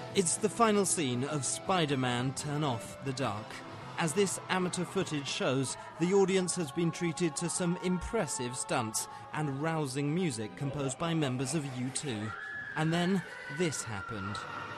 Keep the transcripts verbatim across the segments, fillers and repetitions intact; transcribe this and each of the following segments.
It's the final scene of Spider-Man Turn Off the Dark. As this amateur footage shows, the audience has been treated to some impressive stunts and rousing music composed by members of U two. And then this happened.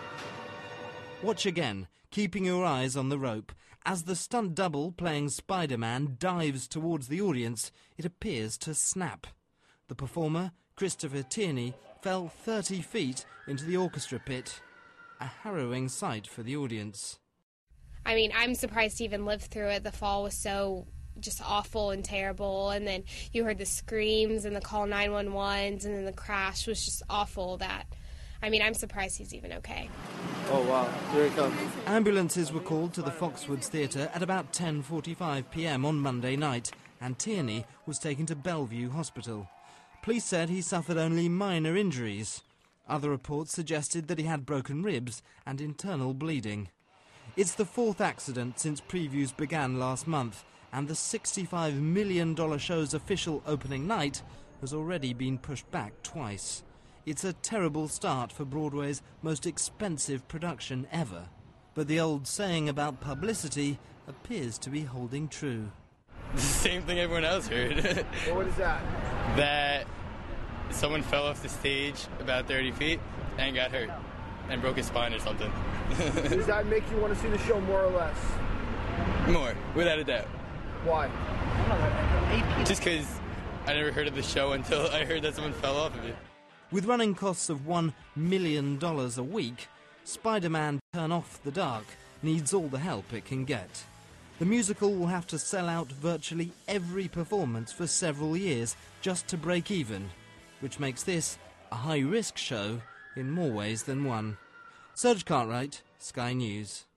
Watch again, keeping your eyes on the rope. As the stunt double playing Spider-Man dives towards the audience, it appears to snap. The performer, Christopher Tierney, fell thirty feet into the orchestra pit. A harrowing sight for the audience. I mean, I'm surprised to even live through it. The fall was so just awful and terrible, and then you heard the screams and the call nine one ones, and then the crash was just awful. That, I mean, I'm surprised he's even okay. Oh wow, here it comes. Ambulances were called to the Foxwoods Theatre at about ten forty-five p m on Monday night, and Tierney was taken to Bellevue Hospital. Police said he suffered only minor injuries. Other reports suggested that he had broken ribs and internal bleeding. It's the fourth accident since previews began last month, and the sixty-five million dollars show's official opening night has already been pushed back twice. It's a terrible start for Broadway's most expensive production ever. But the old saying about publicity appears to be holding true. The same thing everyone else heard. Well, what is that? That someone fell off the stage about thirty feet and got hurt and broke his spine or something. Does that make you want to see the show more or less? More, without a doubt. Why? Just because I never heard of the show until I heard that someone fell off of it. With running costs of one million dollars a week, Spider-Man Turn Off the Dark needs all the help it can get. The musical will have to sell out virtually every performance for several years just to break even, which makes this a high-risk show in more ways than one. Serge Cartwright, Sky News.